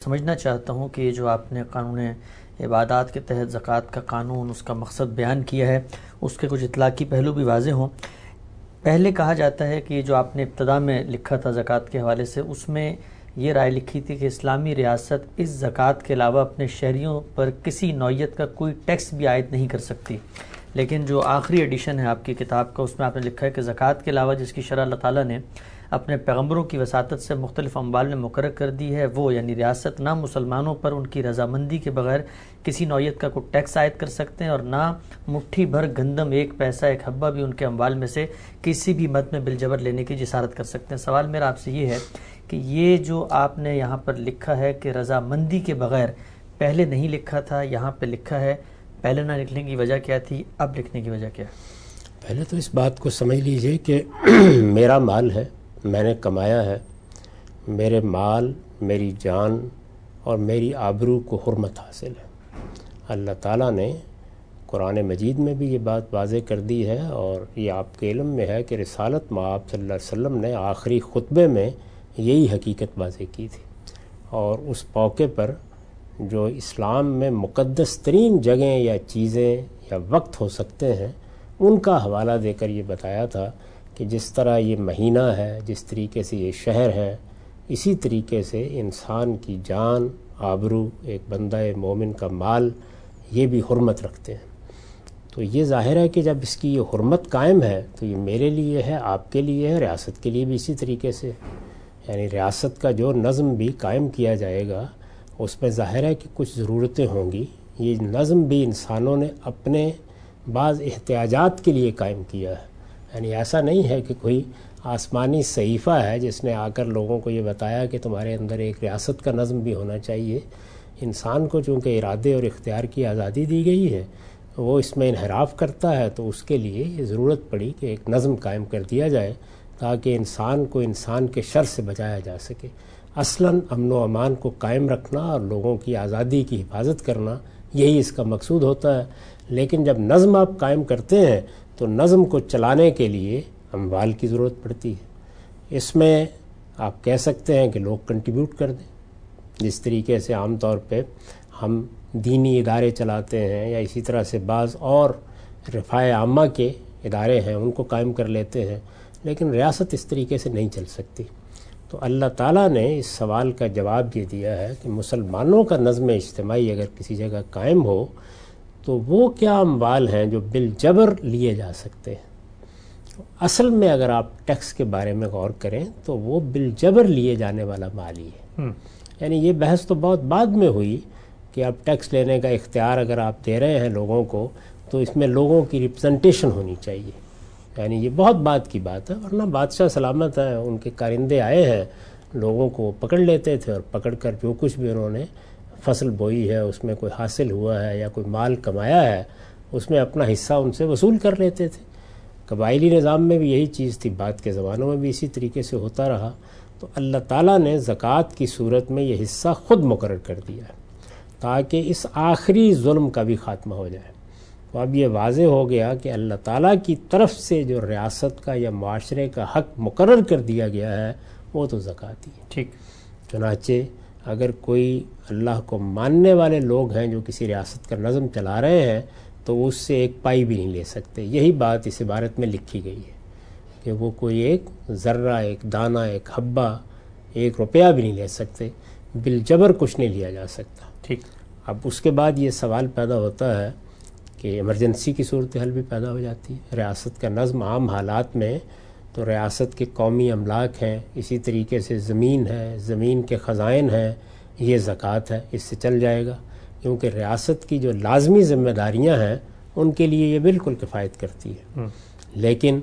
سمجھنا چاہتا ہوں کہ جو آپ نے قانون عبادات کے تحت زکوٰۃ کا قانون، اس کا مقصد بیان کیا ہے، اس کے کچھ اطلاقی پہلو بھی واضح ہوں۔ پہلے کہا جاتا ہے کہ جو آپ نے ابتدا میں لکھا تھا زکوٰۃ کے حوالے سے، اس میں یہ رائے لکھی تھی کہ اسلامی ریاست اس زکوٰۃ کے علاوہ اپنے شہریوں پر کسی نوعیت کا کوئی ٹیکس بھی عائد نہیں کر سکتی، لیکن جو آخری ایڈیشن ہے آپ کی کتاب کا، اس میں آپ نے لکھا ہے کہ زکوٰۃ کے علاوہ جس کی شرح اللہ تعالیٰ نے اپنے پیغمبروں کی وساطت سے مختلف اموال میں مقرر کر دی ہے، وہ یعنی ریاست نہ مسلمانوں پر ان کی رضامندی کے بغیر کسی نوعیت کا کوئی ٹیکس عائد کر سکتے ہیں، اور نہ مٹھی بھر گندم، ایک پیسہ، ایک حبہ بھی ان کے اموال میں سے کسی بھی مد میں بالجبر لینے کی جسارت کر سکتے ہیں۔ سوال میرا آپ سے یہ ہے کہ یہ جو آپ نے یہاں پر لکھا ہے کہ رضامندی کے بغیر، پہلے نہیں لکھا تھا، یہاں پہ لکھا ہے، پہلے نہ لکھنے کی وجہ کیا تھی، اب لکھنے کی وجہ کیا ہے؟ پہلے تو اس بات کو سمجھ لیجئے کہ میرا مال ہے، میں نے کمایا ہے، میرے مال، میری جان اور میری آبرو کو حرمت حاصل ہے۔ اللہ تعالیٰ نے قرآن مجید میں بھی یہ بات واضح کر دی ہے، اور یہ آپ کے علم میں ہے کہ رسالت مآب صلی اللہ علیہ وسلم نے آخری خطبے میں یہی حقیقت واضح کی تھی، اور اس موقع پر جو اسلام میں مقدس ترین جگہیں یا چیزیں یا وقت ہو سکتے ہیں، ان کا حوالہ دے کر یہ بتایا تھا کہ جس طرح یہ مہینہ ہے، جس طریقے سے یہ شہر ہے، اسی طریقے سے انسان کی جان، آبرو، ایک بندہ مومن کا مال، یہ بھی حرمت رکھتے ہیں۔ تو یہ ظاہر ہے کہ جب اس کی یہ حرمت قائم ہے تو یہ میرے لیے ہے، آپ کے لیے ہے، ریاست کے لیے بھی اسی طریقے سے، یعنی ریاست کا جو نظم بھی قائم کیا جائے گا اس میں ظاہر ہے کہ کچھ ضرورتیں ہوں گی۔ یہ نظم بھی انسانوں نے اپنے بعض احتیاجات کے لیے قائم کیا ہے، یعنی ایسا نہیں ہے کہ کوئی آسمانی صحیفہ ہے جس نے آ کر لوگوں کو یہ بتایا کہ تمہارے اندر ایک ریاست کا نظم بھی ہونا چاہیے۔ انسان کو چونکہ ارادے اور اختیار کی آزادی دی گئی ہے، وہ اس میں انحراف کرتا ہے، تو اس کے لیے یہ ضرورت پڑی کہ ایک نظم قائم کر دیا جائے تاکہ انسان کو انسان کے شر سے بچایا جا سکے۔ اصلاً امن و امان کو قائم رکھنا اور لوگوں کی آزادی کی حفاظت کرنا، یہی اس کا مقصود ہوتا ہے۔ لیکن جب نظم آپ قائم کرتے ہیں تو نظم کو چلانے کے لیے اموال کی ضرورت پڑتی ہے۔ اس میں آپ کہہ سکتے ہیں کہ لوگ کنٹریبیوٹ کر دیں، جس طریقے سے عام طور پہ ہم دینی ادارے چلاتے ہیں، یا اسی طرح سے بعض اور رفاہ عامہ کے ادارے ہیں ان کو قائم کر لیتے ہیں، لیکن ریاست اس طریقے سے نہیں چل سکتی۔ تو اللہ تعالیٰ نے اس سوال کا جواب یہ دیا ہے کہ مسلمانوں کا نظم اجتماعی اگر کسی جگہ قائم ہو تو وہ کیا اموال ہیں جو بالجبر لیے جا سکتے ہیں۔ اصل میں اگر آپ ٹیکس کے بارے میں غور کریں تو وہ بالجبر لیے جانے والا مال ہی ہے۔ یعنی یہ بحث تو بہت بعد میں ہوئی کہ اب ٹیکس لینے کا اختیار اگر آپ دے رہے ہیں لوگوں کو تو اس میں لوگوں کی ریپرزنٹیشن ہونی چاہیے، یعنی یہ بہت بعد کی بات ہے، ورنہ بادشاہ سلامت ہیں، ان کے کارندے آئے ہیں، لوگوں کو پکڑ لیتے تھے اور پکڑ کر جو کچھ بھی انہوں نے فصل بوئی ہے، اس میں کوئی حاصل ہوا ہے یا کوئی مال کمایا ہے، اس میں اپنا حصہ ان سے وصول کر لیتے تھے۔ قبائلی نظام میں بھی یہی چیز تھی، بعد کے زمانوں میں بھی اسی طریقے سے ہوتا رہا۔ تو اللہ تعالیٰ نے زکوٰۃ کی صورت میں یہ حصہ خود مقرر کر دیا ہے تاکہ اس آخری ظلم کا بھی خاتمہ ہو جائے۔ تو اب یہ واضح ہو گیا کہ اللہ تعالیٰ کی طرف سے جو ریاست کا یا معاشرے کا حق مقرر کر دیا گیا ہے وہ تو زکوٰۃ ہی ہے۔ ٹھیک۔ چنانچہ اگر کوئی اللہ کو ماننے والے لوگ ہیں جو کسی ریاست کا نظم چلا رہے ہیں تو اس سے ایک پائی بھی نہیں لے سکتے۔ یہی بات اس عبارت میں لکھی گئی ہے کہ وہ کوئی ایک ذرہ، ایک دانہ، ایک حبہ، ایک روپیہ بھی نہیں لے سکتے، بالجبر کچھ نہیں لیا جا سکتا۔ ٹھیک۔ اب اس کے بعد یہ سوال پیدا ہوتا ہے کہ ایمرجنسی کی صورتحال بھی پیدا ہو جاتی ہے۔ ریاست کا نظم عام حالات میں تو ریاست کے قومی املاک ہیں، اسی طریقے سے زمین ہے، زمین کے خزائن ہیں، یہ زکوٰۃ ہے، اس سے چل جائے گا، کیونکہ ریاست کی جو لازمی ذمہ داریاں ہیں ان کے لیے یہ بالکل کفایت کرتی ہے۔ لیکن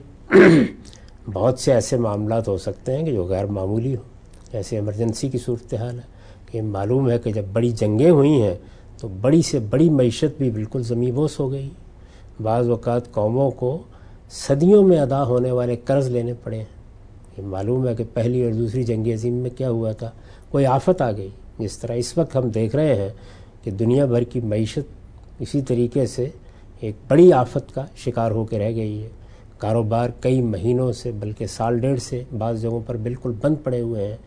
بہت سے ایسے معاملات ہو سکتے ہیں کہ جو غیر معمولی ہوں، جیسے ایمرجنسی کی صورتحال ہے کہ معلوم ہے کہ جب بڑی جنگیں ہوئی ہیں تو بڑی سے بڑی معیشت بھی بالکل زمین بوس ہو گئی۔ بعض اوقات قوموں کو صدیوں میں ادا ہونے والے قرض لینے پڑے ہیں۔ یہ معلوم ہے کہ پہلی اور دوسری جنگ عظیم میں کیا ہوا تھا، کوئی آفت آ گئی، جس طرح اس وقت ہم دیکھ رہے ہیں کہ دنیا بھر کی معیشت اسی طریقے سے ایک بڑی آفت کا شکار ہو کے رہ گئی ہے۔ کاروبار کئی مہینوں سے بلکہ سال ڈیڑھ سے بعض جگہوں پر بالکل بند پڑے ہوئے ہیں۔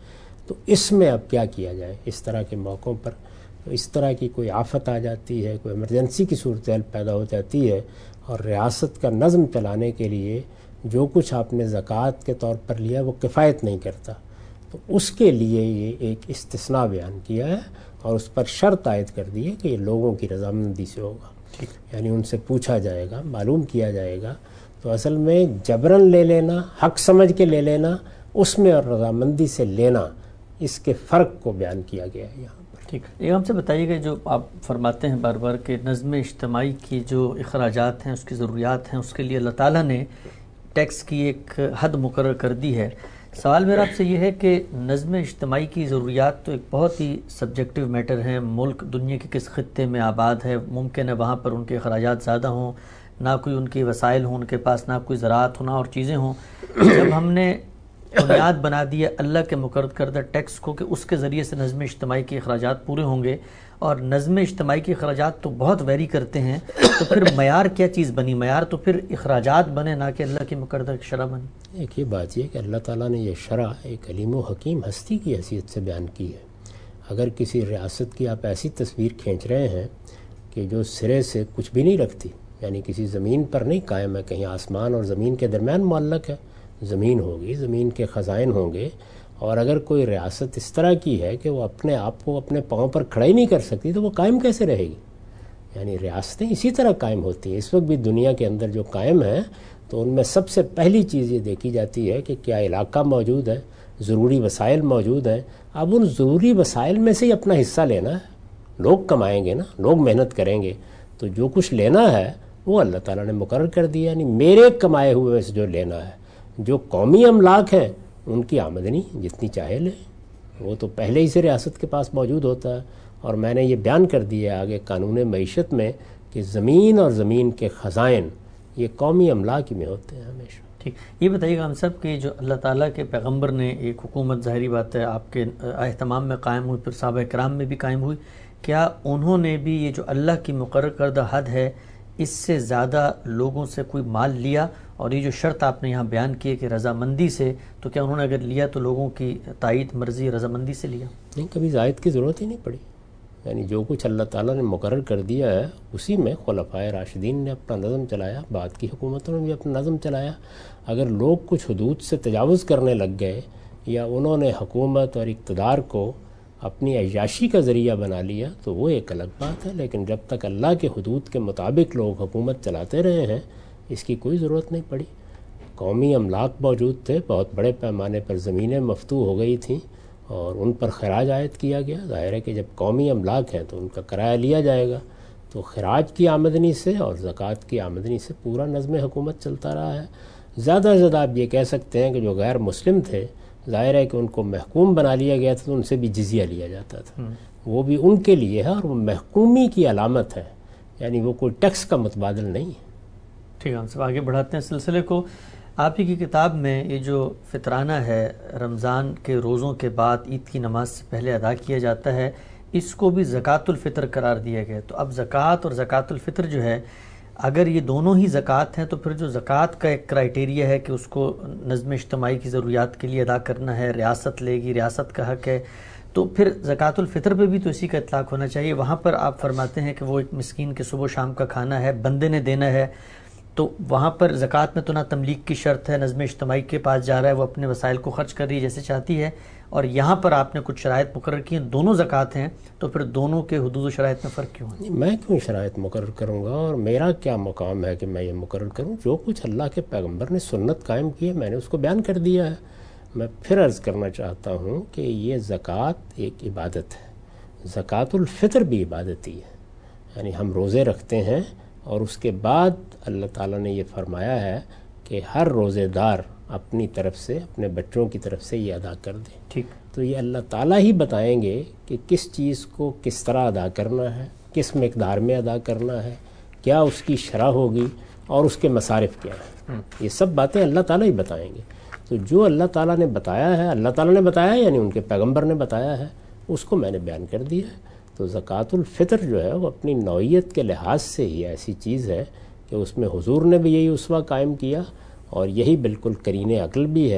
تو اس میں اب کیا کیا جائے؟ اس طرح کے موقعوں پر اس طرح کی کوئی آفت آ جاتی ہے، کوئی ایمرجنسی کی صورتحال پیدا ہو جاتی ہے، اور ریاست کا نظم چلانے کے لیے جو کچھ آپ نے زکوٰۃ کے طور پر لیا وہ کفایت نہیں کرتا، تو اس کے لیے یہ ایک استثناء بیان کیا ہے اور اس پر شرط عائد کر دی ہے کہ یہ لوگوں کی رضامندی سے ہوگا، یعنی ان سے پوچھا جائے گا، معلوم کیا جائے گا۔ تو اصل میں جبراً لے لینا، حق سمجھ کے لے لینا، اس میں اور رضامندی سے لینا، اس کے فرق کو بیان کیا گیا ہے یہاں پر۔ ٹھیک ہے، یہ ہم سے بتائیے گا جو آپ فرماتے ہیں بار بار کہ نظم اجتماعی کی جو اخراجات ہیں، اس کی ضروریات ہیں، اس کے لیے اللہ تعالیٰ نے ٹیکس کی ایک حد مقرر کر دی ہے۔ سوال میرا آپ سے یہ ہے کہ نظم اجتماعی کی ضروریات تو ایک بہت ہی سبجیکٹیو میٹر ہے، ملک دنیا کے کس خطے میں آباد ہے، ممکن ہے وہاں پر ان کے اخراجات زیادہ ہوں، نہ کوئی ان کے وسائل ہوں ان کے پاس، نہ کوئی زراعت ہونا اور چیزیں ہوں۔ جب ہم نے بنیاد بنا دی ہے اللہ کے مقرر کردہ ٹیکس کو کہ اس کے ذریعے سے نظم اجتماعی کے اخراجات پورے ہوں گے، اور نظم اجتماعی کے اخراجات تو بہت ویری کرتے ہیں، تو پھر معیار کیا چیز بنی؟ معیار تو پھر اخراجات بنے، نہ کہ اللہ کی مقررہ شرح بنی۔ ایک یہ بات یہ کہ اللہ تعالیٰ نے یہ شرح ایک علیم و حکیم ہستی کی حیثیت سے بیان کی ہے۔ اگر کسی ریاست کی آپ ایسی تصویر کھینچ رہے ہیں کہ جو سرے سے کچھ بھی نہیں رکھتی، یعنی کسی زمین پر نہیں قائم ہے، کہیں آسمان اور زمین کے درمیان معلق ہے، زمین ہوگی، زمین کے خزائن ہوں گے، اور اگر کوئی ریاست اس طرح کی ہے کہ وہ اپنے آپ کو اپنے پاؤں پر کھڑا ہی نہیں کر سکتی، تو وہ قائم کیسے رہے گی؟ یعنی ریاستیں اسی طرح قائم ہوتی ہیں۔ اس وقت بھی دنیا کے اندر جو قائم ہیں تو ان میں سب سے پہلی چیز یہ دیکھی جاتی ہے کہ کیا علاقہ موجود ہے، ضروری وسائل موجود ہیں۔ اب ان ضروری وسائل میں سے ہی اپنا حصہ لینا ہے، لوگ کمائیں گے نا، لوگ محنت کریں گے، تو جو کچھ لینا ہے وہ اللہ تعالیٰ نے مقرر کر دیا، یعنی میرے کمائے ہوئے میں سے جو لینا ہے۔ جو قومی املاک ہیں ان کی آمدنی جتنی چاہے لیں، وہ تو پہلے ہی سے ریاست کے پاس موجود ہوتا ہے، اور میں نے یہ بیان کر دیا آگے قانون معیشت میں کہ زمین اور زمین کے خزائن یہ قومی املاک میں ہوتے ہیں ہمیشہ۔ ٹھیک، یہ بتائیے گا ہم سب کہ جو اللہ تعالیٰ کے پیغمبر نے ایک حکومت، ظاہری بات ہے آپ کے اہتمام میں قائم ہوئی، پھر صحابہ کرام میں بھی قائم ہوئی، کیا انہوں نے بھی یہ جو اللہ کی مقرر کردہ حد ہے اس سے زیادہ لوگوں سے کوئی مال لیا؟ اور یہ جو شرط آپ نے یہاں بیان کی ہے کہ رضامندی سے، تو کیا انہوں نے اگر لیا تو لوگوں کی تائید، مرضی، رضامندی سے لیا؟ نہیں، کبھی زائد کی ضرورت ہی نہیں پڑی، یعنی جو کچھ اللہ تعالیٰ نے مقرر کر دیا ہے اسی میں خلفائے راشدین نے اپنا نظم چلایا، بعد کی حکومتوں نے بھی اپنا نظم چلایا۔ اگر لوگ کچھ حدود سے تجاوز کرنے لگ گئے یا انہوں نے حکومت اور اقتدار کو اپنی عیاشی کا ذریعہ بنا لیا تو وہ ایک الگ بات ہے، لیکن جب تک اللہ کے حدود کے مطابق لوگ حکومت چلاتے رہے ہیں اس کی کوئی ضرورت نہیں پڑی۔ قومی املاک موجود تھے، بہت بڑے پیمانے پر زمینیں مفتوح ہو گئی تھیں اور ان پر خراج عائد کیا گیا۔ ظاہر ہے کہ جب قومی املاک ہیں تو ان کا کرایہ لیا جائے گا، تو خراج کی آمدنی سے اور زکوٰۃ کی آمدنی سے پورا نظم حکومت چلتا رہا ہے۔ زیادہ سے زیادہ آپ یہ کہہ سکتے ہیں کہ جو غیر مسلم تھے، ظاہر ہے کہ ان کو محکوم بنا لیا گیا تھا، تو ان سے بھی جزیہ لیا جاتا تھا، وہ بھی ان کے لیے ہے، اور وہ محکومی کی علامت ہے، یعنی وہ کوئی ٹیکس کا متبادل نہیں ہے۔ ٹھیک ہے، ہم سب آگے بڑھاتے ہیں سلسلے کو۔ آپ ہی کی کتاب میں یہ جو فطرانہ ہے، رمضان کے روزوں کے بعد عید کی نماز سے پہلے ادا کیا جاتا ہے، اس کو بھی زکوٰۃ الفطر قرار دیا گیا۔ تو اب زکوٰۃ اور زکوٰۃ الفطر جو ہے، اگر یہ دونوں ہی زکوٰۃ ہیں تو پھر جو زکوٰۃ کا ایک کرائیٹیریا ہے کہ اس کو نظم اجتماعی کی ضروریات کے لیے ادا کرنا ہے، ریاست لے گی، ریاست کا حق ہے، تو پھر زکوٰۃ الفطر پہ بھی تو اسی کا اطلاق ہونا چاہیے۔ وہاں پر آپ فرماتے ہیں کہ وہ ایک مسکین کے صبح و شام کا کھانا ہے، بندے نے دینا ہے، تو وہاں پر زکوٰۃ میں تو نہ تملیک کی شرط ہے، نظم اجتماعی کے پاس جا رہا ہے، وہ اپنے وسائل کو خرچ کر رہی ہے جیسے چاہتی ہے، اور یہاں پر آپ نے کچھ شرائط مقرر کی ہیں، دونوں زکوٰۃ ہیں، تو پھر دونوں کے حدود و شرائط میں فرق کیوں ہے؟ میں کیوں شرائط مقرر کروں گا، اور میرا کیا مقام ہے کہ میں یہ مقرر کروں؟ جو کچھ اللہ کے پیغمبر نے سنت قائم کی ہے میں نے اس کو بیان کر دیا ہے۔ میں پھر عرض کرنا چاہتا ہوں کہ یہ زکوٰۃ ایک عبادت ہے، زکوٰۃ الفطر بھی عبادت ہی ہے، یعنی ہم روزے رکھتے ہیں اور اس کے بعد اللہ تعالیٰ نے یہ فرمایا ہے کہ ہر روزے دار اپنی طرف سے، اپنے بچوں کی طرف سے یہ ادا کر دیں۔ ٹھیک، تو یہ اللہ تعالیٰ ہی بتائیں گے کہ کس چیز کو کس طرح ادا کرنا ہے، کس مقدار میں ادا کرنا ہے، کیا اس کی شرح ہوگی اور اس کے مصارف کیا ہیں، یہ سب باتیں اللہ تعالیٰ ہی بتائیں گے۔ تو جو اللہ تعالیٰ نے بتایا ہے، اللہ تعالیٰ نے بتایا ہے یعنی ان کے پیغمبر نے بتایا ہے، اس کو میں نے بیان کر دیا ہے۔ تو زکوٰۃ الفطر جو ہے وہ اپنی نوعیت کے لحاظ سے ہی ایسی چیز ہے کہ اس میں حضور نے بھی یہی اسوہ قائم کیا، اور یہی بالکل قرین عقل بھی ہے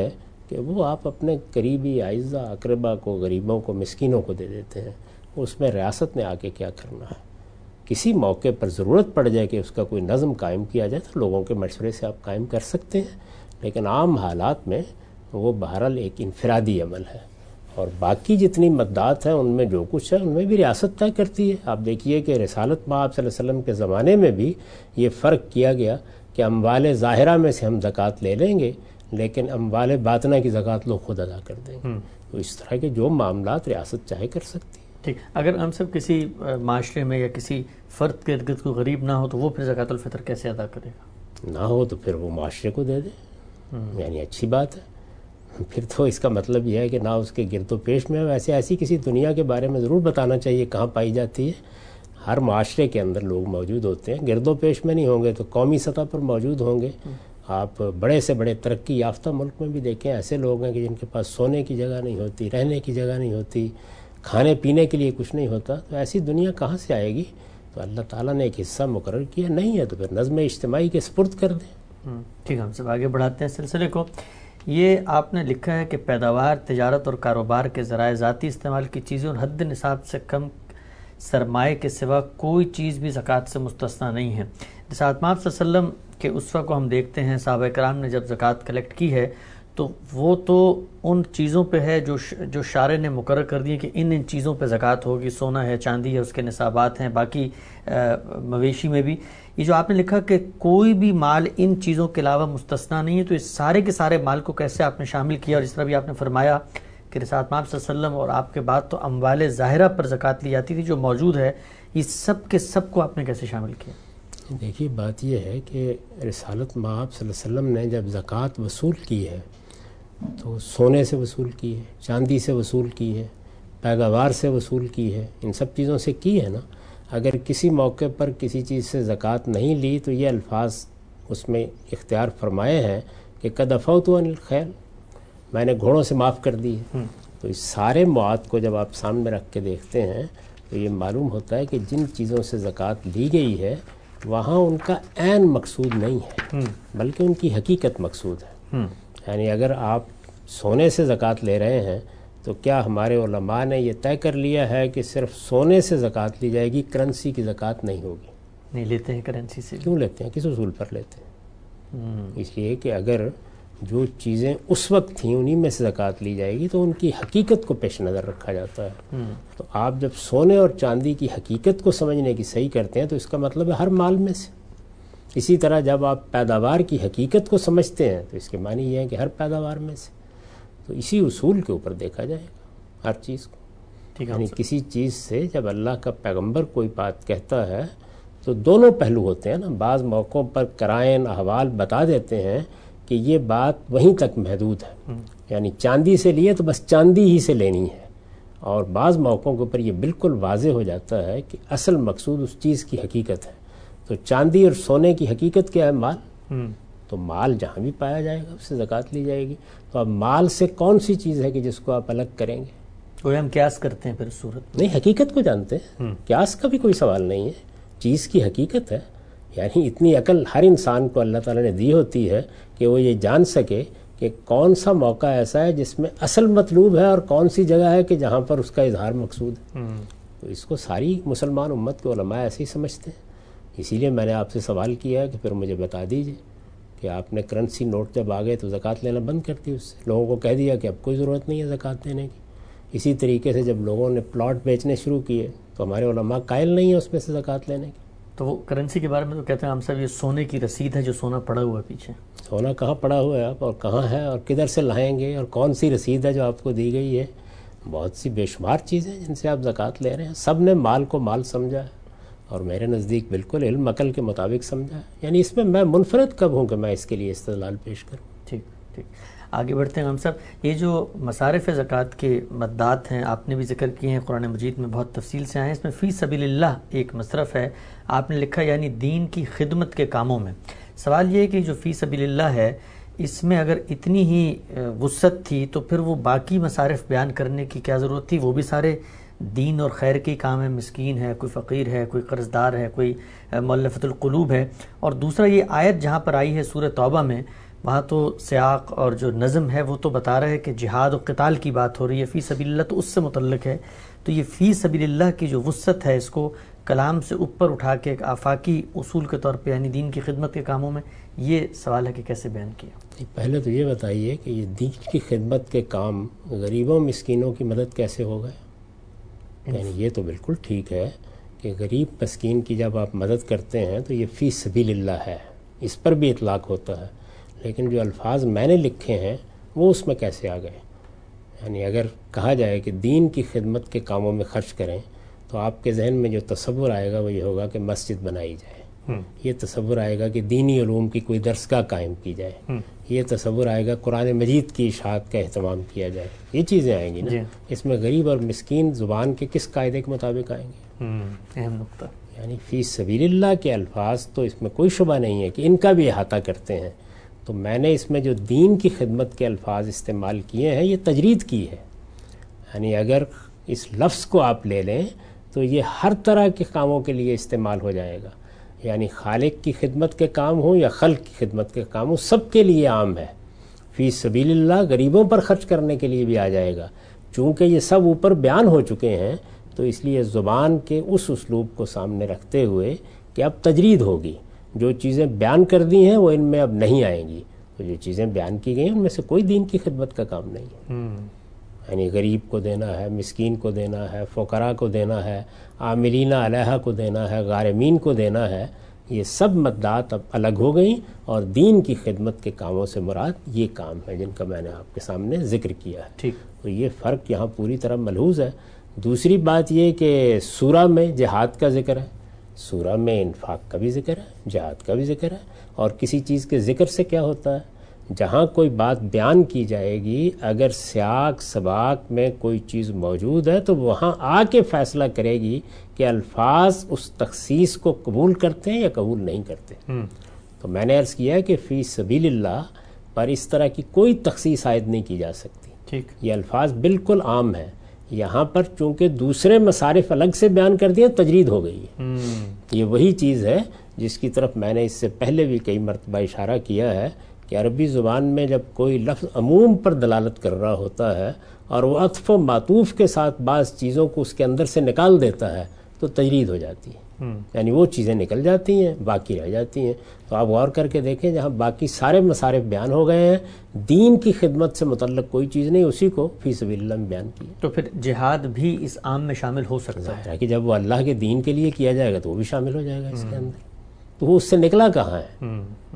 کہ وہ آپ اپنے قریبی اعزہ اقربا کو، غریبوں کو، مسکینوں کو دے دیتے ہیں. اس میں ریاست نے آ کے کیا کرنا ہے؟ کسی موقع پر ضرورت پڑ جائے کہ اس کا کوئی نظم قائم کیا جائے تو لوگوں کے مشورے سے آپ قائم کر سکتے ہیں، لیکن عام حالات میں وہ بہرحال ایک انفرادی عمل ہے. اور باقی جتنی مقدات ہیں ان میں جو کچھ ہے ان میں بھی ریاست طے کرتی ہے. آپ دیکھیے کہ رسالت مآب صلی اللہ علیہ وسلم کے زمانے میں بھی یہ فرق کیا گیا کہ اموال ظاہرہ میں سے ہم زکوٰۃ لے لیں گے، لیکن اموال باطنہ کی زکوٰۃ لوگ خود ادا کر دیں گے. تو اس طرح کے جو معاملات ریاست چاہے کر سکتی ہے. ٹھیک. اگر ہم سب کسی معاشرے میں یا کسی فرد کے ارد گرد کوئی غریب نہ ہو تو وہ پھر زکوٰۃ الفطر کیسے ادا کرے گا؟ نہ ہو تو پھر وہ معاشرے کو دے دے، یعنی اچھی بات ہے. پھر تو اس کا مطلب یہ ہے کہ نہ اس کے گرد و پیش میں. ویسے ایسی کسی دنیا کے بارے میں ضرور بتانا چاہیے کہاں پائی جاتی ہے. ہر معاشرے کے اندر لوگ موجود ہوتے ہیں، گرد و پیش میں نہیں ہوں گے تو قومی سطح پر موجود ہوں گے. آپ بڑے سے بڑے ترقی یافتہ ملک میں بھی دیکھیں، ایسے لوگ ہیں کہ جن کے پاس سونے کی جگہ نہیں ہوتی، رہنے کی جگہ نہیں ہوتی، کھانے پینے کے لیے کچھ نہیں ہوتا. تو ایسی دنیا کہاں سے آئے گی؟ تو اللہ تعالیٰ نے ایک حصہ مقرر کیا، نہیں ہے تو پھر نظم اجتماعی کے سپرد کر دیں. ٹھیک ہے، ہم سب آگے بڑھاتے ہیں سلسلے کو. یہ آپ نے لکھا ہے کہ پیداوار، تجارت اور کاروبار کے ذرائع ذاتی استعمال کی چیزیں اور حد نصاب سے کم سرمایہ کے سوا کوئی چیز بھی زکوٰۃ سے مستثنیٰ نہیں ہے. رسالت مآب صلی اللہ علیہ وسلم کے اسوہ کو ہم دیکھتے ہیں، صحابہ کرام نے جب زکوٰۃ کلیکٹ کی ہے تو وہ تو ان چیزوں پہ ہے جو شارع نے مقرر کر دی کہ ان چیزوں پہ زکوٰۃ ہوگی. سونا ہے، چاندی ہے، اس کے نصابات ہیں، باقی مویشی میں بھی. یہ جو آپ نے لکھا کہ کوئی بھی مال ان چیزوں کے علاوہ مستثنیٰ نہیں ہے، تو اس سارے کے سارے مال کو کیسے آپ نے شامل کیا؟ اور اس طرح بھی آپ نے فرمایا کہ رسالت مآب صلی اللہ علیہ وسلم اور آپ کے بعد تو اموال ظاہرہ پر زکوٰۃ لی جاتی تھی جو موجود ہے، یہ سب کے سب کو آپ نے کیسے شامل کیا؟ دیکھیے بات یہ ہے کہ رسالت مآب صلی اللہ علیہ وسلم نے جب زکوٰۃ وصول کی ہے تو سونے سے وصول کی ہے، چاندی سے وصول کی ہے، پیداوار سے وصول کی ہے، ان سب چیزوں سے کی ہے نا. اگر کسی موقع پر کسی چیز سے زکوٰۃ نہیں لی تو یہ الفاظ اس میں اختیار فرمائے ہیں کہ قد عفوت عن الخیل، میں نے گھوڑوں سے معاف کر دی ہے. تو اس سارے مواد کو جب آپ سامنے رکھ کے دیکھتے ہیں تو یہ معلوم ہوتا ہے کہ جن چیزوں سے زکوٰۃ لی گئی ہے وہاں ان کا عین مقصود نہیں ہے بلکہ ان کی حقیقت مقصود ہے. یعنی اگر آپ سونے سے زکوٰۃ لے رہے ہیں تو کیا ہمارے علماء نے یہ طے کر لیا ہے کہ صرف سونے سے زکوٰۃ لی جائے گی، کرنسی کی زکوٰۃ نہیں ہوگی؟ نہیں لیتے ہیں کرنسی سے. کیوں لیتے ہیں؟ کس اصول پر لیتے ہیں؟ اس لیے کہ اگر جو چیزیں اس وقت تھیں انہی میں سے زکوٰۃ لی جائے گی تو ان کی حقیقت کو پیش نظر رکھا جاتا ہے. تو آپ جب سونے اور چاندی کی حقیقت کو سمجھنے کی صحیح کرتے ہیں تو اس کا مطلب ہے ہر مال میں سے. اسی طرح جب آپ پیداوار کی حقیقت کو سمجھتے ہیں تو اس کے معنی یہ ہے کہ ہر پیداوار میں سے. تو اسی اصول کے اوپر دیکھا جائے گا ہر چیز کو. یعنی کسی چیز سے جب اللہ کا پیغمبر کوئی بات کہتا ہے تو دونوں پہلو ہوتے ہیں نا. بعض موقعوں پر قرائن احوال بتا دیتے ہیں کہ یہ بات وہیں تک محدود ہے، یعنی چاندی سے لیے تو بس چاندی ہی سے لینی ہے. اور بعض موقعوں کے اوپر یہ بالکل واضح ہو جاتا ہے کہ اصل مقصود اس چیز کی حقیقت ہے. تو چاندی اور سونے کی حقیقت کیا ہے؟ مال. تو مال جہاں بھی پایا جائے گا اس سے زکوٰۃ لی جائے گی. تو اب مال سے کون سی چیز ہے کہ جس کو آپ الگ کریں گے؟ وہ ہم قیاس کرتے ہیں پھر صورت نہیں، حقیقت کو جانتے ہیں. قیاس کا بھی کوئی سوال نہیں ہے، چیز کی حقیقت ہے. یعنی اتنی عقل ہر انسان کو اللہ تعالیٰ نے دی ہوتی ہے کہ وہ یہ جان سکے کہ کون سا موقع ایسا ہے جس میں اصل مطلوب ہے اور کون سی جگہ ہے کہ جہاں پر اس کا اظہار مقصود ہے. تو اس کو ساری مسلمان امت کے علماء ایسے ہی سمجھتے ہیں. اسی لیے میں نے آپ سے سوال کیا ہے کہ پھر مجھے بتا دیجئے کہ آپ نے کرنسی نوٹ جب آ گئے تو زکوٰۃ لینا بند کر دی. اس سے لوگوں کو کہہ دیا کہ اب کوئی ضرورت نہیں ہے زکوٰۃ دینے کی. اسی طریقے سے جب لوگوں نے پلاٹ بیچنے شروع کیے تو ہمارے علماء قائل نہیں ہیں اس میں سے زکوٰۃ لینے کی. تو وہ کرنسی کے بارے میں تو کہتے ہیں ہم سب یہ سونے کی رسید ہے جو سونا پڑا ہوا ہے پیچھے. سونا کہاں پڑا ہوا ہے آپ، اور کہاں ہے، اور کدھر سے لائیں گے، اور کون سی رسید ہے جو آپ کو دی گئی ہے؟ بہت سی بے شمار چیزیں جن سے آپ زکوٰۃ لے رہے ہیں. سب نے مال کو مال سمجھا ہے اور میرے نزدیک بالکل علم عقل کے مطابق سمجھا ہے. یعنی اس میں منفرد کب ہوں کہ میں اس کے لیے استدلال پیش کروں. ٹھیک ٹھیک، آگے بڑھتے ہیں ہم سب. یہ جو مصارف زکوٰۃ کے مدات ہیں آپ نے بھی ذکر کیے ہیں، قرآن مجید میں بہت تفصیل سے آئے ہیں. اس میں فی سبیل اللہ ایک مصرف ہے، آپ نے لکھا یعنی دین کی خدمت کے کاموں میں. سوال یہ ہے کہ جو فی سبیل اللہ ہے اس میں اگر اتنی ہی وسعت تھی تو پھر وہ باقی مصارف بیان کرنے کی کیا ضرورت تھی؟ وہ بھی سارے دین اور خیر کے کام ہے. مسکین ہے، کوئی فقیر ہے، کوئی قرض دار ہے، کوئی مؤلفۃ القلوب ہے. اور دوسرا یہ آیت جہاں پر آئی ہے سورہ توبہ میں وہاں تو سیاق اور جو نظم ہے وہ تو بتا رہا ہے کہ جہاد و قتال کی بات ہو رہی ہے، فی سبیل اللہ تو اس سے متعلق ہے. تو یہ فی سبیل اللہ کی جو وسعت ہے، اس کو کلام سے اوپر اٹھا کے ایک آفاقی اصول کے طور پہ، یعنی دین کی خدمت کے کاموں میں، یہ سوال ہے کہ کیسے بیان کیا؟ پہلے تو یہ بتائیے کہ یہ دین کی خدمت کے کام غریبوں مسکینوں کی مدد کیسے ہو گئے؟ یعنی یہ تو بالکل ٹھیک ہے کہ غریب مسکین کی جب آپ مدد کرتے ہیں تو یہ فی سبیل اللہ ہے، اس پر بھی اطلاق ہوتا ہے، لیکن جو الفاظ میں نے لکھے ہیں وہ اس میں کیسے آ گئے؟ یعنی اگر کہا جائے کہ دین کی خدمت کے کاموں میں خرچ کریں تو آپ کے ذہن میں جو تصور آئے گا وہ یہ ہوگا کہ مسجد بنائی جائے، یہ تصور آئے گا کہ دینی علوم کی کوئی درسگاہ قائم کی جائے، یہ تصور آئے گا قرآن مجید کی اشاعت کا اہتمام کیا جائے، یہ چیزیں آئیں گی نا. اس میں غریب اور مسکین زبان کے کس قاعدے کے مطابق آئیں گے؟ اہم نقطہ. یعنی فی سبیل اللہ کے الفاظ تو اس میں کوئی شبہ نہیں ہے کہ ان کا بھی احاطہ کرتے ہیں. تو میں نے اس میں جو دین کی خدمت کے الفاظ استعمال کیے ہیں یہ تجرید کی ہے. یعنی اگر اس لفظ کو آپ لے لیں تو یہ ہر طرح کے کاموں کے لیے استعمال ہو جائے گا، یعنی خالق کی خدمت کے کام ہوں یا خلق کی خدمت کے کام ہوں، سب کے لیے عام ہے. فی سبیل اللہ غریبوں پر خرچ کرنے کے لیے بھی آ جائے گا. چونکہ یہ سب اوپر بیان ہو چکے ہیں تو اس لیے زبان کے اس اسلوب کو سامنے رکھتے ہوئے کہ اب تجرید ہوگی، جو چیزیں بیان کر دی ہیں وہ ان میں اب نہیں آئیں گی. تو جو چیزیں بیان کی گئی ہیں ان میں سے کوئی دین کی خدمت کا کام نہیں ہے. یعنی غریب کو دینا ہے، مسکین کو دینا ہے، فقراء کو دینا ہے، عاملین علیہ کو دینا ہے، غارمین کو دینا ہے، یہ سب مدات اب الگ ہو گئیں اور دین کی خدمت کے کاموں سے مراد یہ کام ہے جن کا میں نے آپ کے سامنے ذکر کیا ہے. ٹھیک. تو یہ فرق یہاں پوری طرح ملحوظ ہے. دوسری بات یہ کہ سورہ میں جہاد کا ذکر ہے، سورہ میں انفاق کا بھی ذکر ہے، جہاد کا بھی ذکر ہے. اور کسی چیز کے ذکر سے کیا ہوتا ہے؟ جہاں کوئی بات بیان کی جائے گی اگر سیاق سباق میں کوئی چیز موجود ہے تو وہاں آ کے فیصلہ کرے گی کہ الفاظ اس تخصیص کو قبول کرتے ہیں یا قبول نہیں کرتے. تو میں نے عرض کیا کہ فی سبیل اللہ پر اس طرح کی کوئی تخصیص عائد نہیں کی جا سکتی. ٹھیک. یہ الفاظ بالکل عام ہیں. یہاں پر چونکہ دوسرے مصارف الگ سے بیان کر دیے تجرید ہو گئی ہے. یہ وہی چیز ہے جس کی طرف میں نے اس سے پہلے بھی کئی مرتبہ اشارہ کیا ہے کہ عربی زبان میں جب کوئی لفظ عموم پر دلالت کر رہا ہوتا ہے اور وہ عطف و معطوف کے ساتھ بعض چیزوں کو اس کے اندر سے نکال دیتا ہے تو تجرید ہو جاتی ہے. یعنی وہ چیزیں نکل جاتی ہیں، باقی رہ جاتی ہیں. تو آپ غور کر کے دیکھیں جہاں باقی سارے مصارف بیان ہو گئے ہیں، دین کی خدمت سے متعلق کوئی چیز نہیں، اسی کو فی سبیل اللہ میں بیان کیا. تو پھر جہاد بھی اس عام میں شامل ہو سکتا ہے کہ جب وہ اللہ کے دین کے لیے کیا جائے گا تو وہ بھی شامل ہو جائے گا اس کے اندر. تو وہ اس سے نکلا کہاں ہے؟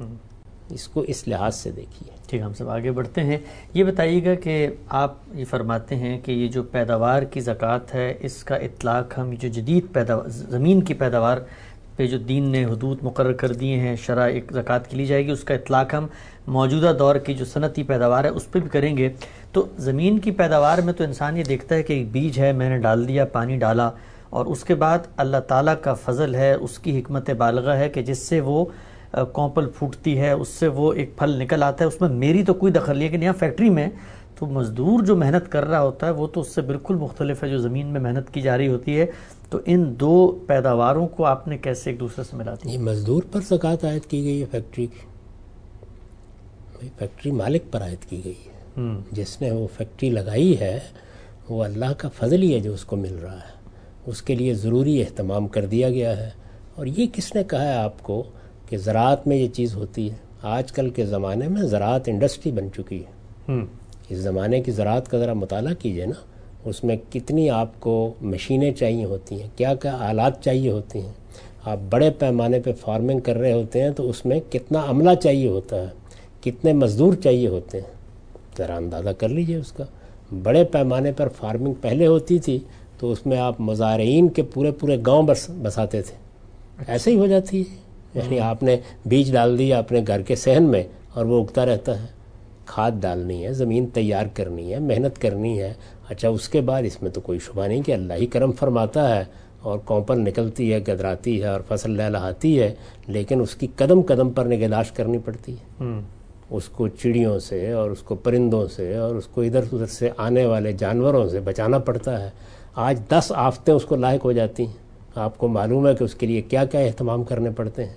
اس کو اس لحاظ سے دیکھیے. ٹھیک. ہم سب آگے بڑھتے ہیں. یہ بتائیے گا کہ آپ یہ فرماتے ہیں کہ یہ جو پیداوار کی زکوٰۃ ہے اس کا اطلاق ہم جو جدید پیداوار زمین کی پیداوار پہ جو دین نے حدود مقرر کر دیے ہیں شرع ایک زکوٰۃ کی لی جائے گی، اس کا اطلاق ہم موجودہ دور کی جو صنعتی پیداوار ہے اس پہ بھی کریں گے. تو زمین کی پیداوار میں تو انسان یہ دیکھتا ہے کہ ایک بیج ہے، میں نے ڈال دیا، پانی ڈالا، اور اس کے بعد اللہ تعالیٰ کا فضل ہے، اس کی حکمت بالغہ ہے کہ جس سے وہ کونپل پھوٹتی ہے، اس سے وہ ایک پھل نکل آتا ہے. اس میں میری تو کوئی دخل نہیں ہے. لیکن یہاں فیکٹری میں تو مزدور جو محنت کر رہا ہوتا ہے وہ تو اس سے بالکل مختلف ہے جو زمین میں محنت کی جا رہی ہوتی ہے. تو ان دو پیداواروں کو آپ نے کیسے ایک دوسرے سے ملا دیا؟ یہ مزدور پر زکوٰۃ عائد کی گئی ہے فیکٹری کی، فیکٹری مالک پر عائد کی گئی ہے. جس نے وہ فیکٹری لگائی ہے وہ اللہ کا فضل ہی ہے جو اس کو مل رہا ہے، اس کے لیے ضروری اہتمام کر دیا گیا ہے. اور یہ کس نے کہا ہے آپ کو کہ زراعت میں یہ چیز ہوتی ہے؟ آج کل کے زمانے میں زراعت انڈسٹری بن چکی ہے. اس زمانے کی زراعت کا ذرا مطالعہ کیجئے نا، اس میں کتنی آپ کو مشینیں چاہیے ہوتی ہیں، کیا کیا آلات چاہیے ہوتی ہیں. آپ بڑے پیمانے پہ فارمنگ کر رہے ہوتے ہیں تو اس میں کتنا عملہ چاہیے ہوتا ہے، کتنے مزدور چاہیے ہوتے ہیں، ذرا اندازہ کر لیجئے اس کا. بڑے پیمانے پر فارمنگ پہلے ہوتی تھی تو اس میں آپ مزارعین کے پورے گاؤں بساتے تھے. ایسے ہی ہو جاتی ہے. یعنی آپ نے بیج ڈال دیا اپنے گھر کے صحن میں اور وہ اگتا رہتا ہے. کھاد ڈالنی ہے، زمین تیار کرنی ہے، محنت کرنی ہے. اچھا اس کے بعد اس میں تو کوئی شبہ نہیں کہ اللہ ہی کرم فرماتا ہے اور کونپل نکلتی ہے، گدراتی ہے اور فصل لہلہاتی ہے، لیکن اس کی قدم قدم پر نگہداشت کرنی پڑتی ہے. اس کو چڑیوں سے اور اس کو پرندوں سے اور اس کو ادھر ادھر سے آنے والے جانوروں سے بچانا پڑتا ہے. آج 10 آفتیں اس کو لاحق ہو جاتی ہیں. آپ کو معلوم ہے کہ اس کے لیے کیا کیا اہتمام کرنے پڑتے ہیں.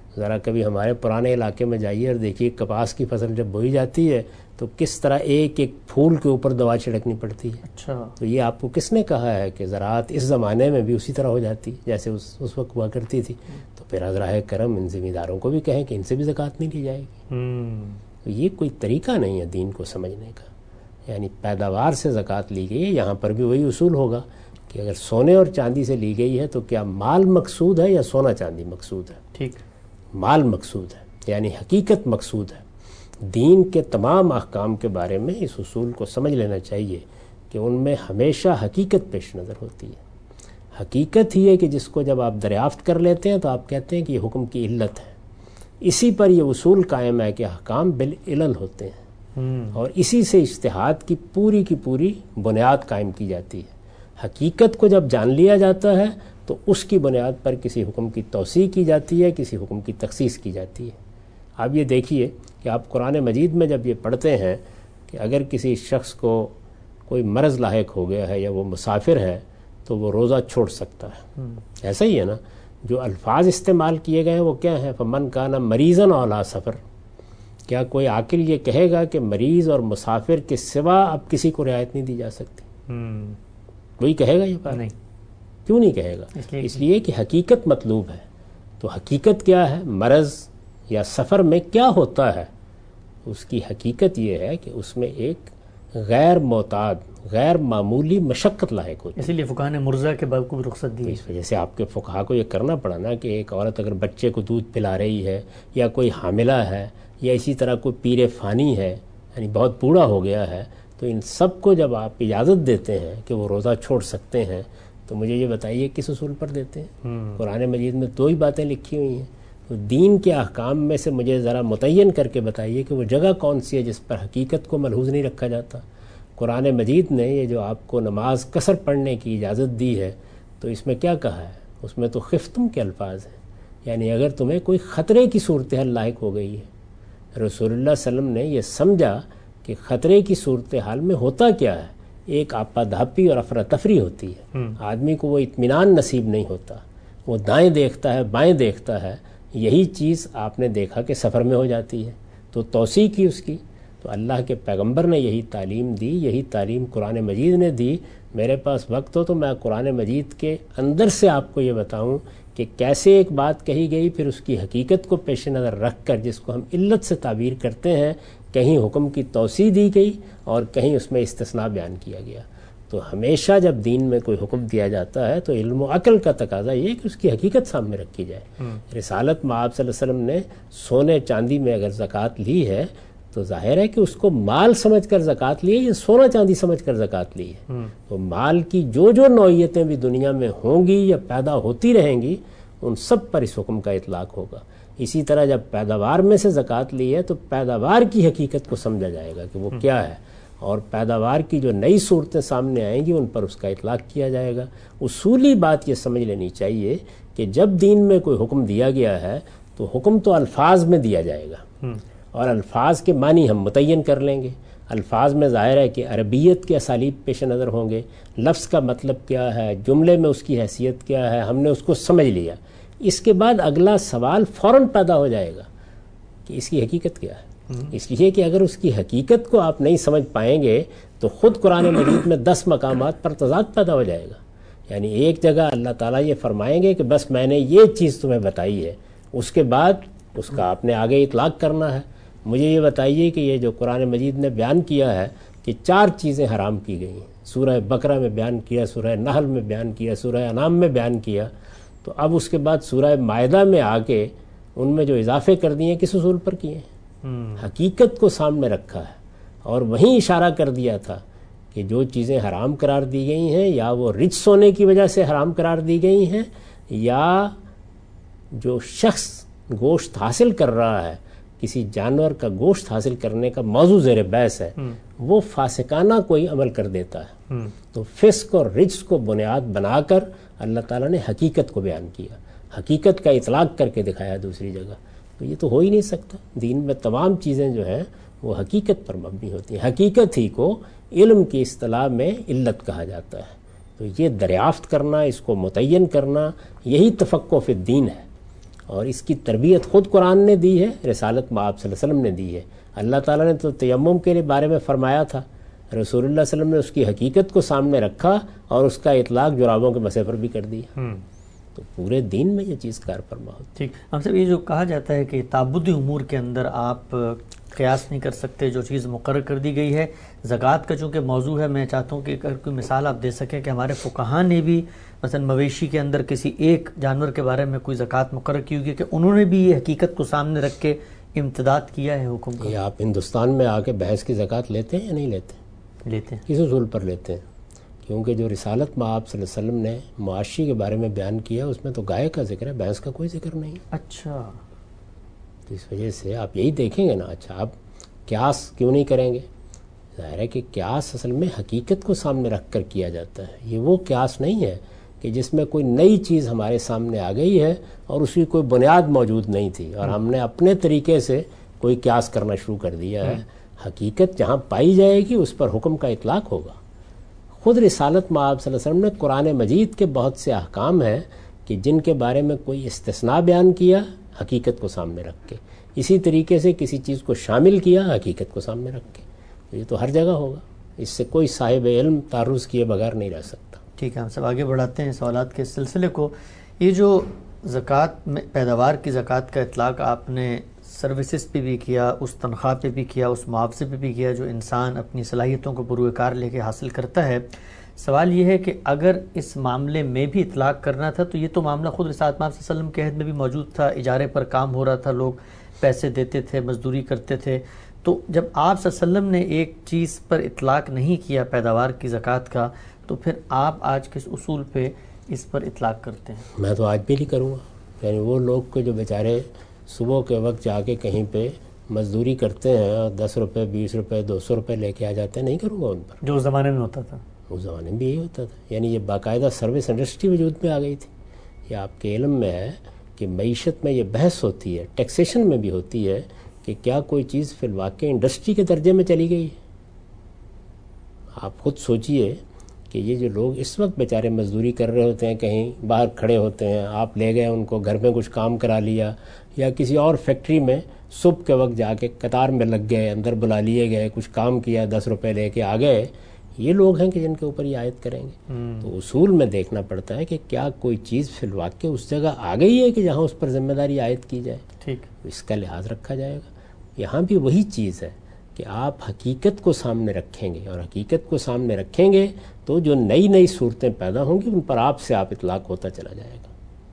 ذرا کبھی ہمارے پرانے علاقے میں جائیے اور دیکھیے کپاس کی فصل جب بوئی جاتی ہے تو کس طرح ایک ایک پھول کے اوپر دوا چھڑکنی پڑتی ہے. اچھا. تو یہ آپ کو کس نے کہا ہے کہ زراعت اس زمانے میں بھی اسی طرح ہو جاتی جیسے اس وقت ہوا کرتی تھی؟ تو پھر حضرائے کرم ان ذمہ داروں کو بھی کہیں کہ ان سے بھی زکوٰۃ نہیں لی جائے گی. تو یہ کوئی طریقہ نہیں ہے دین کو سمجھنے کا. یعنی پیداوار سے زکوٰۃ لی گئی ہے. یہاں پر بھی وہی اصول ہوگا کہ اگر سونے اور چاندی سے لی گئی ہے تو کیا مال مقصود ہے یا سونا چاندی مقصود ہے؟ ٹھیک. مال مقصود ہے یعنی حقیقت مقصود ہے. دین کے تمام احکام کے بارے میں اس اصول کو سمجھ لینا چاہیے کہ ان میں ہمیشہ حقیقت پیش نظر ہوتی ہے. حقیقت ہی ہے کہ جس کو جب آپ دریافت کر لیتے ہیں تو آپ کہتے ہیں کہ یہ حکم کی علت ہے. اسی پر یہ اصول قائم ہے کہ احکام بالعلل ہوتے ہیں اور اسی سے اجتہاد کی پوری بنیاد قائم کی جاتی ہے. حقیقت کو جب جان لیا جاتا ہے تو اس کی بنیاد پر کسی حکم کی توسیع کی جاتی ہے, کسی حکم کی تخصیص کی جاتی ہے. آپ یہ دیکھیے کہ آپ قرآن مجید میں جب یہ پڑھتے ہیں کہ اگر کسی شخص کو کوئی مرض لاحق ہو گیا ہے یا وہ مسافر ہے تو وہ روزہ چھوڑ سکتا ہے. ایسا ہی ہے نا. جو الفاظ استعمال کیے گئے ہیں وہ کیا ہیں؟ فمن کان مریضاً او علی سفر. کیا کوئی عاقل یہ کہے گا کہ مریض اور مسافر کے سوا اب کسی کو رعایت نہیں دی جا سکتی؟ کوئی کہے گا یہ بات؟ نہیں. کیوں نہیں کہے گا؟ اس لیے کہ حقیقت مطلوب ہے. تو حقیقت کیا ہے؟ مرض یا سفر میں کیا ہوتا ہے؟ اس کی حقیقت یہ ہے کہ اس میں ایک غیر معتاد غیر معمولی مشقت لاحق ہوتی ہے. اسی لیے فقہاء نے مرضع کے باب کو بھی رخصت دی. اس وجہ سے آپ کے فقہاء کو یہ کرنا پڑا نا کہ ایک عورت اگر بچے کو دودھ پلا رہی ہے یا کوئی حاملہ ہے یا اسی طرح کوئی پیر فانی ہے یعنی بہت بوڑھا ہو گیا ہے تو ان سب کو جب آپ اجازت دیتے ہیں کہ وہ روزہ چھوڑ سکتے ہیں تو مجھے یہ بتائیے کس اصول پر دیتے ہیں؟ قرآن مجید میں 2 ہی باتیں لکھی ہوئی ہیں. تو دین کے احکام میں سے مجھے ذرا متعین کر کے بتائیے کہ وہ جگہ کون سی ہے جس پر حقیقت کو ملحوظ نہیں رکھا جاتا. قرآن مجید نے یہ جو آپ کو نماز قصر پڑھنے کی اجازت دی ہے تو اس میں کیا کہا ہے؟ اس میں تو خفتم کے الفاظ ہیں. یعنی اگر تمہیں کوئی خطرے کی صورتحال لاحق ہو گئی ہے. رسول اللہ صلی اللہ علیہ وسلم نے یہ سمجھا کہ خطرے کی صورتحال میں ہوتا کیا ہے؟ ایک آپا دھاپی اور افراتفری ہوتی ہے. آدمی کو وہ اطمینان نصیب نہیں ہوتا. وہ دائیں دیکھتا ہے بائیں دیکھتا ہے. یہی چیز آپ نے دیکھا کہ سفر میں ہو جاتی ہے تو توسیع کی اس کی. تو اللہ کے پیغمبر نے یہی تعلیم دی, یہی تعلیم قرآن مجید نے دی. میرے پاس وقت ہو تو میں قرآن مجید کے اندر سے آپ کو یہ بتاؤں کہ کیسے ایک بات کہی گئی پھر اس کی حقیقت کو پیش نظر رکھ کر جس کو ہم علت سے تعبیر کرتے ہیں کہیں حکم کی توسیع دی گئی اور کہیں اس میں استثناء بیان کیا گیا. تو ہمیشہ جب دین میں کوئی حکم دیا جاتا ہے تو علم و عقل کا تقاضا یہ ہے کہ اس کی حقیقت سامنے رکھی جائے. رسالت میں آپ صلی اللہ علیہ وسلم نے سونے چاندی میں اگر زکوٰۃ لی ہے تو ظاہر ہے کہ اس کو مال سمجھ کر زکوٰۃ لی ہے یا سونا چاندی سمجھ کر زکوٰۃ لی ہے. تو مال کی جو نوعیتیں بھی دنیا میں ہوں گی یا پیدا ہوتی رہیں گی ان سب پر اس حکم کا اطلاق ہوگا. اسی طرح جب پیداوار میں سے زکوٰۃ لی ہے تو پیداوار کی حقیقت کو سمجھا جائے گا کہ وہ کیا ہے اور پیداوار کی جو نئی صورتیں سامنے آئیں گی ان پر اس کا اطلاق کیا جائے گا. اصولی بات یہ سمجھ لینی چاہیے کہ جب دین میں کوئی حکم دیا گیا ہے تو حکم تو الفاظ میں دیا جائے گا اور الفاظ کے معنی ہم متعین کر لیں گے. الفاظ میں ظاہر ہے کہ عربیت کے اسالیب پیش نظر ہوں گے. لفظ کا مطلب کیا ہے, جملے میں اس کی حیثیت کیا ہے, ہم نے اس کو سمجھ لیا. اس کے بعد اگلا سوال فوراً پیدا ہو جائے گا کہ اس کی حقیقت کیا ہے. اس لیے کہ اگر اس کی حقیقت کو آپ نہیں سمجھ پائیں گے تو خود قرآن مجید میں 10 مقامات پر تضاد پیدا ہو جائے گا. یعنی ایک جگہ اللہ تعالیٰ یہ فرمائیں گے کہ بس میں نے یہ چیز تمہیں بتائی ہے, اس کے بعد اس کا آپ نے آگے اطلاق کرنا ہے. مجھے یہ بتائیے کہ یہ جو قرآن مجید نے بیان کیا ہے کہ 4 چیزیں حرام کی گئی ہیں, سورہ بقرہ میں بیان کیا, سورہ نحل میں بیان کیا, سورہ انعام میں بیان کیا, تو اب اس کے بعد سورہ مائدہ میں آ کے ان میں جو اضافے کر دیے کس اصول پر کیے ہیں؟ حقیقت کو سامنے رکھا ہے اور وہیں اشارہ کر دیا تھا کہ جو چیزیں حرام قرار دی گئی ہیں یا وہ رچ ہونے کی وجہ سے حرام قرار دی گئی ہیں یا جو شخص گوشت حاصل کر رہا ہے, کسی جانور کا گوشت حاصل کرنے کا موضوع زیر بحث ہے, وہ فاسقانہ کوئی عمل کر دیتا ہے. تو فسق اور رجس کو بنیاد بنا کر اللہ تعالیٰ نے حقیقت کو بیان کیا, حقیقت کا اطلاق کر کے دکھایا دوسری جگہ. تو یہ تو ہو ہی نہیں سکتا. دین میں تمام چیزیں جو ہیں وہ حقیقت پر مبنی ہوتی ہیں. حقیقت ہی کو علم کی اصطلاح میں علت کہا جاتا ہے. تو یہ دریافت کرنا, اس کو متعین کرنا, یہی تفقہ فی الدین ہے. اور اس کی تربیت خود قرآن نے دی ہے، رسالت مآب صلی اللہ علیہ وسلم نے دی ہے۔ اللہ تعالیٰ نے تو تیمم کے بارے میں فرمایا تھا، رسول اللہ صلی اللہ علیہ وسلم نے اس کی حقیقت کو سامنے رکھا اور اس کا اطلاق جرابوں کے مسئلے پر بھی کر دیا۔ تو پورے دین میں یہ چیز کار فرما ہوتی۔ ٹھیک، ہم سب یہ جو کہا جاتا ہے کہ تعبدی امور کے اندر آپ قیاس نہیں کر سکتے، جو چیز مقرر کر دی گئی ہے۔ زکوٰۃ کا چونکہ موضوع ہے، میں چاہتا ہوں کہ اگر کوئی مثال آپ دے سکیں کہ ہمارے فقہاء نے بھی مثلا مویشی کے اندر کسی ایک جانور کے بارے میں کوئی زکوٰۃ مقرر کی ہوگی کہ انہوں نے بھی یہ حقیقت کو سامنے رکھ کے امتداد کیا ہے حکم کا۔ یہ آپ ہندوستان میں آ کے بھینس کی زکوٰۃ لیتے ہیں یا نہیں لیتے؟ لیتے ہیں۔ کس اصول پر لیتے ہیں؟ کیونکہ جو رسالت مآب صلی اللہ علیہ وسلم نے معاشی کے بارے میں بیان کیا اس میں تو گائے کا ذکر ہے، بھینس کا کوئی ذکر نہیں۔ اچھا، تو اس وجہ سے آپ یہی دیکھیں گے نا۔ اچھا، آپ قیاس کیوں نہیں کریں گے؟ ظاہر ہے کہ قیاس اصل میں حقیقت کو سامنے رکھ کر کیا جاتا ہے۔ یہ وہ قیاس نہیں ہے کہ جس میں کوئی نئی چیز ہمارے سامنے آ گئی ہے اور اس کی کوئی بنیاد موجود نہیں تھی اور ہم نے اپنے طریقے سے کوئی قیاس کرنا شروع کر دیا ہے۔ حقیقت جہاں پائی جائے گی اس پر حکم کا اطلاق ہوگا۔ خود رسالت مآب صلی اللہ علیہ وسلم نے قرآن مجید کے بہت سے احکام ہیں کہ جن کے بارے میں کوئی استثناء بیان کیا حقیقت کو سامنے رکھ کے، اسی طریقے سے کسی چیز کو شامل کیا حقیقت کو سامنے رکھ کے۔ یہ تو ہر جگہ ہوگا، اس سے کوئی صاحب علم تعرض کیے بغیر نہیں رہ سکتا۔ ٹھیک ہے، ہم سب آگے بڑھاتے ہیں سوالات کے سلسلے کو۔ یہ جو زکوٰۃ میں پیداوار کی زکوٰۃ کا اطلاق آپ نے سروسز پہ بھی کیا، اس تنخواہ پہ بھی کیا، اس معاوضے پہ بھی کیا جو انسان اپنی صلاحیتوں کو بروئے کار لے کے حاصل کرتا ہے۔ سوال یہ ہے کہ اگر اس معاملے میں بھی اطلاق کرنا تھا تو یہ تو معاملہ خود رسالت مآب صلی اللہ علیہ وسلم کے عہد میں بھی موجود تھا، اجارے پر کام ہو رہا تھا، لوگ پیسے دیتے تھے، مزدوری کرتے تھے۔ تو جب آپ صلی اللہ علیہ وسلم نے ایک چیز پر اطلاق نہیں کیا پیداوار کی زکوٰۃ کا، تو پھر آپ آج کس اصول پہ اس پر اطلاق کرتے ہیں؟ میں تو آج بھی نہیں کروں گا۔ یعنی وہ لوگ کو جو بیچارے صبح کے وقت جا کے کہیں پہ مزدوری کرتے ہیں اور 10 روپے 20 روپے 200 روپے لے کے آ جاتے ہیں، نہیں کروں گا ان پر۔ جو اس زمانے میں ہوتا تھا، اس زمانے میں بھی یہی ہوتا تھا۔ یعنی یہ باقاعدہ سروس انڈسٹری وجود میں آ گئی تھی۔ یہ آپ کے علم میں ہے کہ معیشت میں یہ بحث ہوتی ہے، ٹیکسیشن میں بھی ہوتی ہے کہ کیا کوئی چیز فی الواقع انڈسٹری کے درجے میں چلی گئی ہے۔ آپ خود سوچئے کہ یہ جو لوگ اس وقت بیچارے مزدوری کر رہے ہوتے ہیں، کہیں باہر کھڑے ہوتے ہیں، آپ لے گئے ان کو گھر میں کچھ کام کرا لیا یا کسی اور فیکٹری میں صبح کے وقت جا کے قطار میں لگ گئے، اندر بلا لیے گئے، کچھ کام کیا، 10 روپے لے کے آ گئے، یہ لوگ ہیں کہ جن کے اوپر یہ عائد کریں گے۔ تو اصول میں دیکھنا پڑتا ہے کہ کیا کوئی چیز فی الواقع اس جگہ آ گئی ہے کہ جہاں اس پر ذمہ داری عائد کی جائے، ٹھیک، اس کا لحاظ رکھا جائے گا۔ یہاں بھی وہی چیز ہے کہ آپ حقیقت کو سامنے رکھیں گے، اور حقیقت کو سامنے رکھیں گے تو جو نئی صورتیں پیدا ہوں گی ان پر آپ سے آپ اطلاق ہوتا چلا جائے گا۔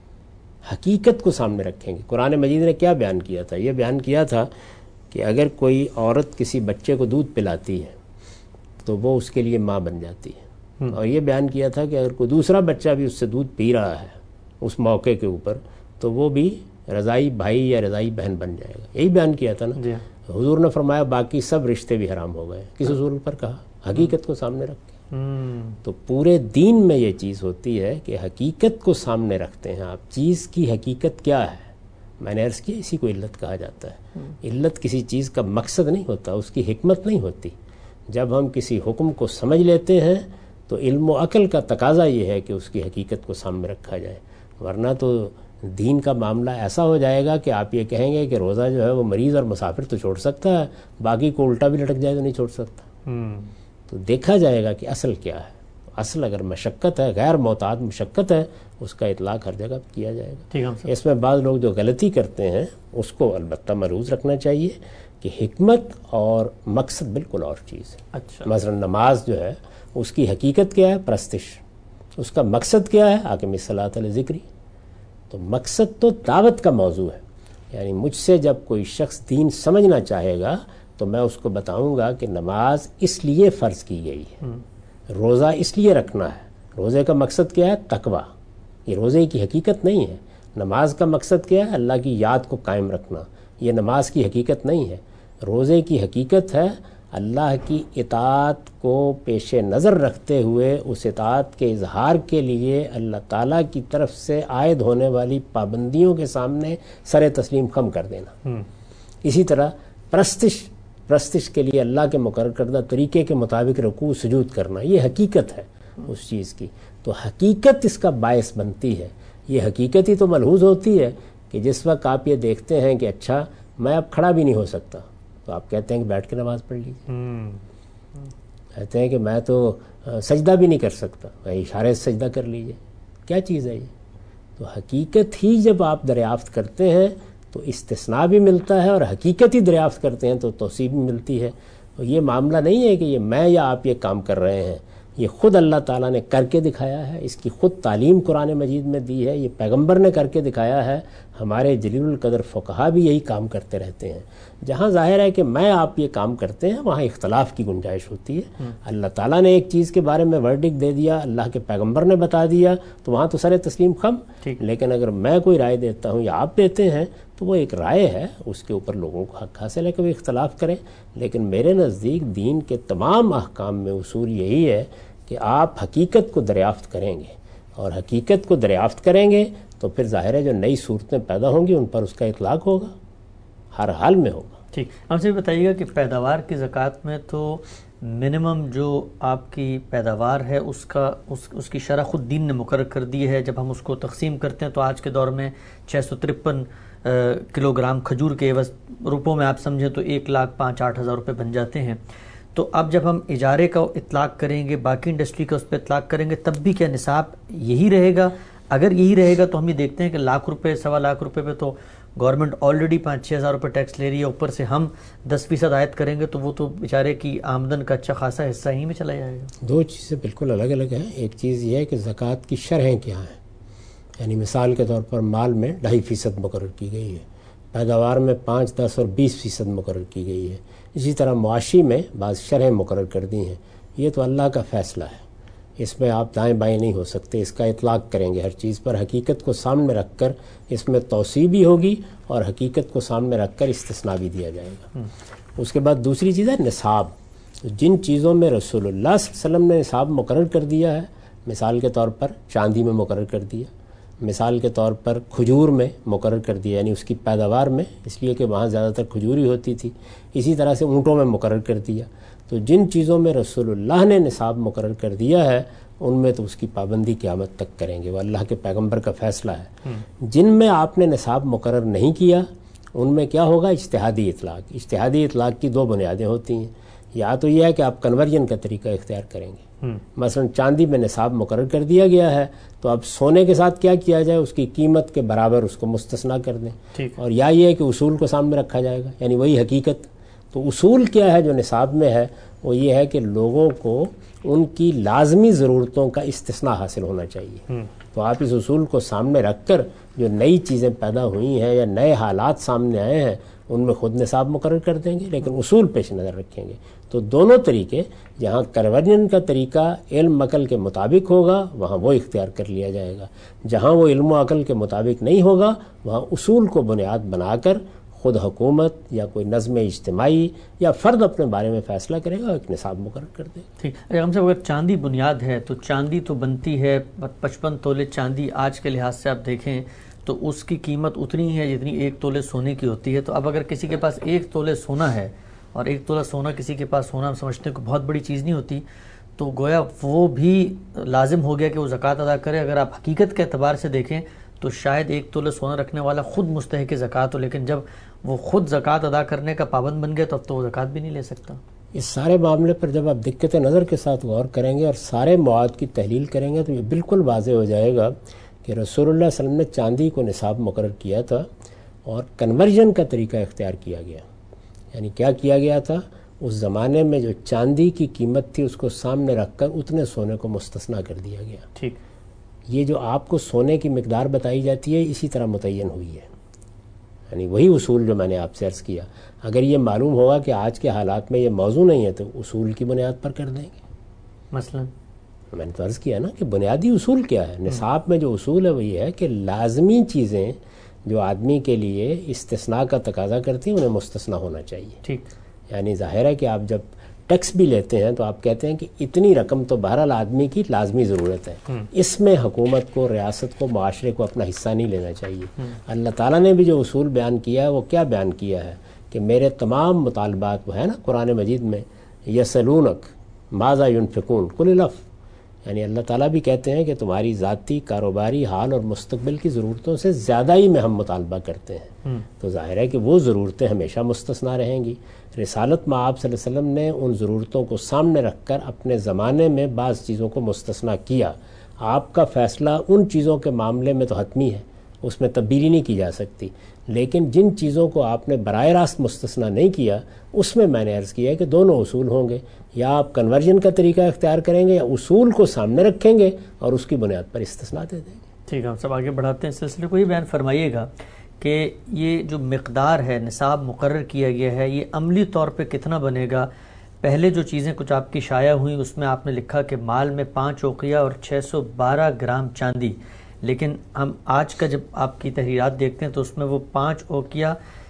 حقیقت کو سامنے رکھیں گے۔ قرآن مجید نے کیا بیان کیا تھا؟ یہ بیان کیا تھا کہ اگر کوئی عورت کسی بچے کو دودھ پلاتی ہے تو وہ اس کے لیے ماں بن جاتی ہے، اور یہ بیان کیا تھا کہ اگر کوئی دوسرا بچہ بھی اس سے دودھ پی رہا ہے اس موقع کے اوپر تو وہ بھی رضائی بھائی یا رضائی بہن بن جائے گا۔ یہی بیان کیا تھا نا۔ حضور نے فرمایا باقی سب رشتے بھی حرام ہو گئے۔ کس اصول پر کہا؟ حقیقت کو سامنے رکھ کے۔ تو پورے دین میں یہ چیز ہوتی ہے کہ حقیقت کو سامنے رکھتے ہیں آپ۔ چیز کی حقیقت کیا ہے؟ میں نے عرض کیا اسی کو علت کہا جاتا ہے۔ علت کسی چیز کا مقصد نہیں ہوتا، اس کی حکمت نہیں ہوتی۔ جب ہم کسی حکم کو سمجھ لیتے ہیں تو علم و عقل کا تقاضا یہ ہے کہ اس کی حقیقت کو سامنے رکھا جائے، ورنہ تو دین کا معاملہ ایسا ہو جائے گا کہ آپ یہ کہیں گے کہ روزہ جو ہے وہ مریض اور مسافر تو چھوڑ سکتا ہے، باقی کو الٹا بھی لٹک جائے تو نہیں چھوڑ سکتا۔ تو دیکھا جائے گا کہ اصل کیا ہے۔ اصل اگر مشقت ہے، غیر معتاد مشقت ہے، اس کا اطلاق ہر جگہ کیا جائے گا۔ اس میں بعض لوگ جو غلطی کرتے ہیں اس کو البتہ ملحوظ رکھنا چاہیے کہ حکمت اور مقصد بالکل اور چیز ہے۔ اچھا، مثلا نماز جو ہے اس کی حقیقت کیا ہے؟ پرستش۔ اس کا مقصد کیا ہے؟ اقیم الصلاۃ لذکری۔ تو مقصد تو دعوت کا موضوع ہے، یعنی مجھ سے جب کوئی شخص دین سمجھنا چاہے گا تو میں اس کو بتاؤں گا کہ نماز اس لیے فرض کی گئی ہے، روزہ اس لیے رکھنا ہے۔ روزے کا مقصد کیا ہے؟ تقویٰ۔ یہ روزے کی حقیقت نہیں ہے۔ نماز کا مقصد کیا ہے؟ اللہ کی یاد کو قائم رکھنا۔ یہ نماز کی حقیقت نہیں ہے۔ روزے کی حقیقت ہے اللہ کی اطاعت کو پیش نظر رکھتے ہوئے اس اطاعت کے اظہار کے لیے اللہ تعالیٰ کی طرف سے عائد ہونے والی پابندیوں کے سامنے سر تسلیم خم کر دینا۔ اسی طرح پرستش کے لیے اللہ کے مقرر کردہ طریقے کے مطابق رکوع سجود کرنا، یہ حقیقت ہے اس چیز کی۔ تو حقیقت اس کا باعث بنتی ہے۔ یہ حقیقت ہی تو ملحوظ ہوتی ہے کہ جس وقت آپ یہ دیکھتے ہیں کہ اچھا میں اب کھڑا بھی نہیں ہو سکتا، تو آپ کہتے ہیں کہ بیٹھ کے نماز پڑھ لیجیے. کہتے ہیں کہ میں تو سجدہ بھی نہیں کر سکتا، اشارے سے سجدہ کر لیجیے. کیا چیز ہے یہ؟ تو حقیقت ہی جب آپ دریافت کرتے ہیں تو استثناء بھی ملتا ہے، اور حقیقت ہی دریافت کرتے ہیں تو توصیف بھی ملتی ہے. تو یہ معاملہ نہیں ہے کہ یہ میں یا آپ یہ کام کر رہے ہیں، یہ خود اللہ تعالیٰ نے کر کے دکھایا ہے، اس کی خود تعلیم قرآن مجید میں دی ہے، یہ پیغمبر نے کر کے دکھایا ہے. ہمارے جلیل القدر فقہا بھی یہی کام کرتے رہتے ہیں. جہاں ظاہر ہے کہ میں آپ یہ کام کرتے ہیں وہاں اختلاف کی گنجائش ہوتی ہے. اللہ تعالیٰ نے ایک چیز کے بارے میں ورڈکٹ دے دیا، اللہ کے پیغمبر نے بتا دیا، تو وہاں تو سر تسلیم خم. لیکن اگر میں کوئی رائے دیتا ہوں یا آپ دیتے ہیں تو وہ ایک رائے ہے، اس کے اوپر لوگوں کو حق حاصل ہے کہ وہ اختلاف کریں. لیکن میرے نزدیک دین کے تمام احکام میں اصول یہی ہے کہ آپ حقیقت کو دریافت کریں گے، اور حقیقت کو دریافت کریں گے تو پھر ظاہر ہے جو نئی صورتیں پیدا ہوں گی ان پر اس کا اطلاق ہوگا، ہر حال میں ہوگا. ٹھیک. ہم سے بتائیے گا کہ پیداوار کی زکوٰۃ میں تو منیمم جو آپ کی پیداوار ہے اس کی شرح خود دین نے مقرر کر دی ہے. جب ہم اس کو تقسیم کرتے ہیں تو آج کے دور میں 653 کلو گرام کھجور کے عوض روپوں میں آپ سمجھیں تو 1,05,000-8,000 روپے بن جاتے ہیں. تو اب جب ہم اجارے کا اطلاق کریں گے، باقی انڈسٹری کا اس پہ اطلاق کریں گے، تب بھی کیا نصاب یہی رہے گا؟ اگر یہی رہے گا تو ہم یہ دیکھتے ہیں کہ لاکھ روپے 1.25 روپے پہ تو گورنمنٹ آلریڈی 5-6 ہزار روپے ٹیکس لے رہی ہے، اوپر سے ہم 10% عائد کریں گے تو وہ تو بیچارے کی آمدن کا اچھا خاصا حصہ ہی میں چلا جائے گا. دو چیزیں بالکل الگ الگ ہیں. ایک چیز یہ ہے کہ زکوٰۃ کی شرحیں کیا ہیں. یعنی مثال کے طور پر مال میں 2.5% مقرر کی گئی ہے، پیداوار میں 5, 10 اور 20% مقرر کی گئی ہے. اسی طرح معاشی میں بعض شرحیں مقرر کر دی ہیں. یہ تو اللہ کا فیصلہ ہے، اس میں آپ دائیں بائیں نہیں ہو سکتے. اس کا اطلاق کریں گے ہر چیز پر، حقیقت کو سامنے رکھ کر اس میں توسیع بھی ہوگی اور حقیقت کو سامنے رکھ کر استثناء بھی دیا جائے گا. اس کے بعد دوسری چیز ہے نصاب. جن چیزوں میں رسول اللہ صلی اللہ علیہ وسلم نے نصاب مقرر کر دیا ہے، مثال کے طور پر چاندی میں مقرر کر دیا، مثال کے طور پر کھجور میں مقرر کر دیا، یعنی اس کی پیداوار میں، اس لیے کہ وہاں زیادہ تر کھجور ہی ہوتی تھی. اسی طرح سے اونٹوں میں مقرر کر دیا. تو جن چیزوں میں رسول اللہ نے نصاب مقرر کر دیا ہے ان میں تو اس کی پابندی قیامت تک کریں گے، وہ اللہ کے پیغمبر کا فیصلہ ہے. جن میں آپ نے نصاب مقرر نہیں کیا ان میں کیا ہوگا؟ اجتہادی اطلاق. اجتہادی اطلاق کی 2 بنیادیں ہوتی ہیں. یا تو یہ ہے کہ آپ کنورژن کا طریقہ اختیار کریں گے، مثلا چاندی میں نصاب مقرر کر دیا گیا ہے تو اب سونے کے ساتھ کیا کیا جائے؟ اس کی قیمت کے برابر اس کو مستثنا کر دیں. اور یا یہ ہے کہ اصول کو سامنے رکھا جائے گا، یعنی وہی حقیقت. تو اصول کیا ہے جو نصاب میں ہے؟ وہ یہ ہے کہ لوگوں کو ان کی لازمی ضرورتوں کا استثناء حاصل ہونا چاہیے. تو آپ اس اصول کو سامنے رکھ کر جو نئی چیزیں پیدا ہوئی ہیں یا نئے حالات سامنے آئے ہیں ان میں خود نصاب مقرر کر دیں گے، لیکن اصول پیش نظر رکھیں گے. تو دونوں طریقے، جہاں کنورژن کا طریقہ علم عقل کے مطابق ہوگا وہاں وہ اختیار کر لیا جائے گا، جہاں وہ علم و عقل کے مطابق نہیں ہوگا وہاں اصول کو بنیاد بنا کر خود حکومت یا کوئی نظم اجتماعی یا فرد اپنے بارے میں فیصلہ کرے گا، ایک نصاب مقرر کر دے گا. ٹھیک. ہم سے اگر چاندی بنیاد ہے تو چاندی تو بنتی ہے 55 تولے چاندی آج کے لحاظ سے آپ دیکھیں تو اس کی قیمت اتنی ہے جتنی 1 تولے سونے کی ہوتی ہے. تو اب اگر کسی کے پاس 1 تولے سونا ہے اور 1 تولہ سونا کسی کے پاس ہونا ہم سمجھتے ہیں کہ بہت بڑی چیز نہیں ہوتی، تو گویا وہ بھی لازم ہو گیا کہ وہ زکوٰۃ ادا کرے. اگر آپ حقیقت کے اعتبار سے دیکھیں تو شاید 1 تولے سونا رکھنے والا خود مستحق زکوٰۃ ہو، لیکن جب وہ خود زکوٰۃ ادا کرنے کا پابند بن گیا تو اب تو وہ زکوٰۃ بھی نہیں لے سکتا. اس سارے معاملے پر جب آپ دقت نظر کے ساتھ غور کریں گے اور سارے مواد کی تحلیل کریں گے تو یہ بالکل واضح ہو جائے گا کہ رسول اللہ صلی اللہ علیہ وسلم نے چاندی کو نصاب مقرر کیا تھا اور کنورژن کا طریقہ اختیار کیا گیا. یعنی کیا کیا گیا تھا؟ اس زمانے میں جو چاندی کی قیمت تھی اس کو سامنے رکھ کر اتنے سونے کو مستثنا کر دیا گیا. ٹھیک. یہ جو آپ کو سونے کی مقدار بتائی جاتی ہے اسی طرح متعین ہوئی ہے، یعنی وہی اصول جو میں نے آپ سے عرض کیا. اگر یہ معلوم ہوگا کہ آج کے حالات میں یہ موضوع نہیں ہے تو اصول کی بنیاد پر کر دیں گے. مثلا میں نے تو عرض کیا نا کہ بنیادی اصول کیا ہے. نصاب میں جو اصول ہے وہ یہ ہے کہ لازمی چیزیں جو آدمی کے لیے استثناء کا تقاضا کرتی ہیں انہیں مستثنا ہونا چاہیے. ٹھیک. یعنی ظاہر ہے کہ آپ جب ٹیکس بھی لیتے ہیں تو آپ کہتے ہیں کہ اتنی رقم تو بہرحال آدمی کی لازمی ضرورت ہے، اس میں حکومت کو، ریاست کو، معاشرے کو اپنا حصہ نہیں لینا چاہیے. اللہ تعالیٰ نے بھی جو اصول بیان کیا ہے وہ کیا بیان کیا ہے کہ میرے تمام مطالبات وہ ہے نا قرآن مجید میں، یسلونک ماذا ینفقون قل العفو، یعنی اللہ تعالیٰ بھی کہتے ہیں کہ تمہاری ذاتی کاروباری حال اور مستقبل کی ضرورتوں سے زیادہ ہی میں ہم مطالبہ کرتے ہیں. تو ظاہر ہے کہ وہ ضرورتیں ہمیشہ مستثنا رہیں گی. رسالت میں آپ صلی اللہ علیہ وسلم نے ان ضرورتوں کو سامنے رکھ کر اپنے زمانے میں بعض چیزوں کو مستثنا کیا. آپ کا فیصلہ ان چیزوں کے معاملے میں تو حتمی ہے، اس میں تبدیلی نہیں کی جا سکتی، لیکن جن چیزوں کو آپ نے براہ راست مستثنا نہیں کیا اس میں نے عرض کیا ہے کہ دونوں اصول ہوں گے. یا آپ کنورژن کا طریقہ اختیار کریں گے یا اصول کو سامنے رکھیں گے اور اس کی بنیاد پر استثناء دے دیں گے. ٹھیک ہے، ہم سب آگے بڑھاتے ہیں. اس سلسلے کو یہ بیان فرمائیے گا کہ یہ جو مقدار ہے، نصاب مقرر کیا گیا ہے، یہ عملی طور پہ کتنا بنے گا؟ پہلے جو چیزیں کچھ آپ کی شائع ہوئیں اس میں آپ نے لکھا کہ مال میں 5 اوقیہ اور 612 گرام چاندی، لیکن ہم آج کا جب آپ کی تحریرات دیکھتے ہیں تو اس میں وہ 5 اوقیہ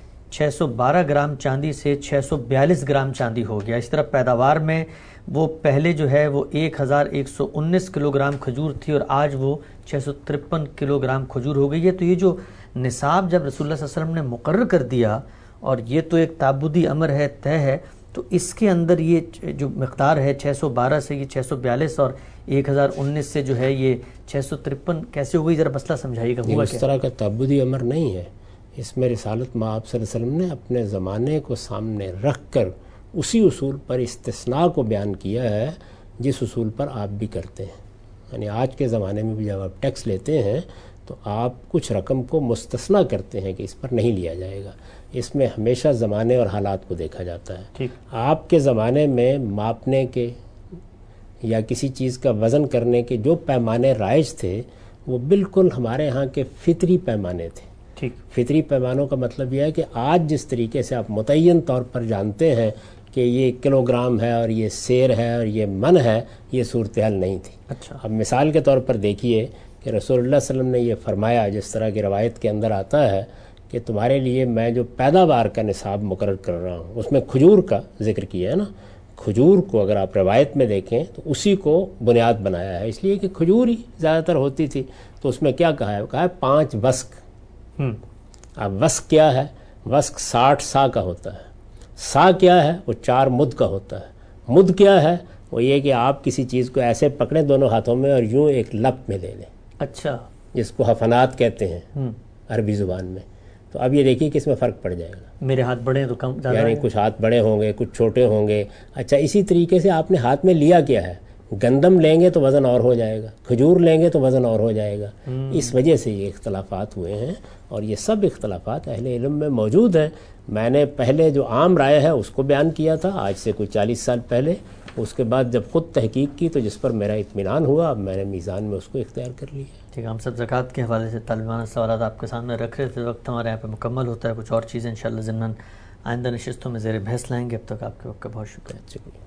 612 گرام چاندی سے 642 گرام چاندی ہو گیا. اس طرح پیداوار میں وہ پہلے جو ہے وہ 1119 کلو گرام کھجور تھی اور آج وہ 653 کلو گرام کھجور ہو گئی ہے. تو یہ جو نصاب جب رسول اللہ صلی اللہ علیہ وسلم نے مقرر کر دیا اور یہ تو ایک تعبدی امر ہے، طے ہے، تو اس کے اندر یہ جو مقدار ہے 612 سے یہ 642 اور 1019 سے جو ہے یہ 653 کیسے ہوئی؟ ذرا مسئلہ سمجھائیے گا. ہوا اس طرح کا تعبدی امر نہیں ہے. اس میں رسالت مآب صلی اللہ علیہ وسلم نے اپنے زمانے کو سامنے رکھ کر اسی اصول پر استثناء کو بیان کیا ہے جس اصول پر آپ بھی کرتے ہیں. یعنی آج کے زمانے میں بھی جب آپ ٹیکس لیتے ہیں تو آپ کچھ رقم کو مستثنیٰ کرتے ہیں کہ اس پر نہیں لیا جائے گا. اس میں ہمیشہ زمانے اور حالات کو دیکھا جاتا ہے. آپ کے زمانے میں ماپنے کے یا کسی چیز کا وزن کرنے کے جو پیمانے رائج تھے وہ بالکل ہمارے ہاں کے فطری پیمانے تھے. فطری پیمانوں کا مطلب یہ ہے کہ آج جس طریقے سے آپ متعین طور پر جانتے ہیں کہ یہ کلو گرام ہے اور یہ سیر ہے اور یہ من ہے، یہ صورتحال نہیں تھی. اب مثال کے طور پر دیکھیے کہ رسول اللہ صلی اللہ علیہ وسلم نے یہ فرمایا، جس طرح کی روایت کے اندر آتا ہے کہ تمہارے لیے میں جو پیداوار کا نصاب مقرر کر رہا ہوں، اس میں کھجور کا ذکر کیا ہے نا. کھجور کو اگر آپ روایت میں دیکھیں تو اسی کو بنیاد بنایا ہے، اس لیے کہ کھجور ہی زیادہ تر ہوتی تھی. تو اس میں کیا کہا ہے؟ کہا ہے 5 وسق. اب وسق کیا ہے؟ وسق 60 سا کا ہوتا ہے. سا کیا ہے؟ وہ 4 مد کا ہوتا ہے. مد کیا ہے؟ وہ یہ کہ آپ کسی چیز کو ایسے پکڑیں دونوں ہاتھوں میں اور یوں ایک لپ میں لے لیں. اچھا، جس کو حفنات کہتے ہیں عربی زبان میں. تو اب یہ دیکھیے کہ اس میں فرق پڑ جائے گا. میرے ہاتھ بڑے ہیں تو کم زیادہ، یعنی کچھ ہاتھ بڑے ہوں گے، کچھ چھوٹے ہوں گے. اچھا، اسی طریقے سے آپ نے ہاتھ میں لیا کیا ہے؟ گندم لیں گے تو وزن اور ہو جائے گا، کھجور لیں گے تو وزن اور ہو جائے گا. اس وجہ سے یہ اختلافات ہوئے ہیں اور یہ سب اختلافات اہل علم میں موجود ہیں. میں نے پہلے جو عام رائے ہے اس کو بیان کیا تھا آج سے کوئی 40 سال پہلے. اس کے بعد جب خود تحقیق کی تو جس پر میرا اطمینان ہوا، اب میں نے میزان میں اس کو اختیار کر لیا. ٹھیک ہے، ہم سب زکوٰۃ کے حوالے سے طالبانہ سوالات آپ کے سامنے رکھ رہے تھے. وقت ہمارے یہاں پہ مکمل ہوتا ہے. کچھ اور چیزیں انشاءاللہ ضمن آئندہ نشستوں میں زیر بحث لائیں گے. اب تک آپ کے وقت کا بہت شکریہ.